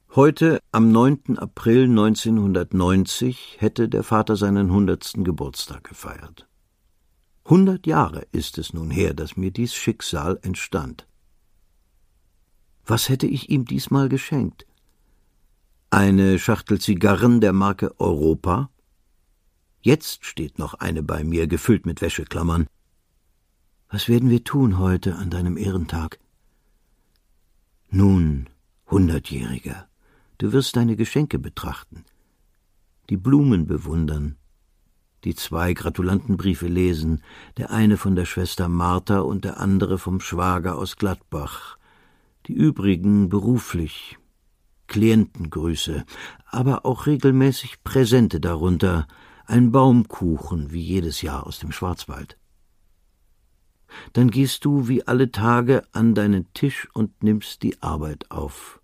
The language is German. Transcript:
Heute, am 9. April 1990, hätte der Vater seinen 100. Geburtstag gefeiert. 100 Jahre ist es nun her, dass mir dies Schicksal entstand. Was hätte ich ihm diesmal geschenkt? Eine Schachtel Zigarren der Marke Europa? Jetzt steht noch eine bei mir, gefüllt mit Wäscheklammern. Was werden wir tun heute an deinem Ehrentag? Nun, 100-Jähriger, du wirst deine Geschenke betrachten, die Blumen bewundern, die 2 Gratulantenbriefe lesen, der eine von der Schwester Martha und der andere vom Schwager aus Gladbach, die übrigen beruflich, Klientengrüße, aber auch regelmäßig Präsente darunter, ein Baumkuchen wie jedes Jahr aus dem Schwarzwald. Dann gehst du wie alle Tage an deinen Tisch und nimmst die Arbeit auf.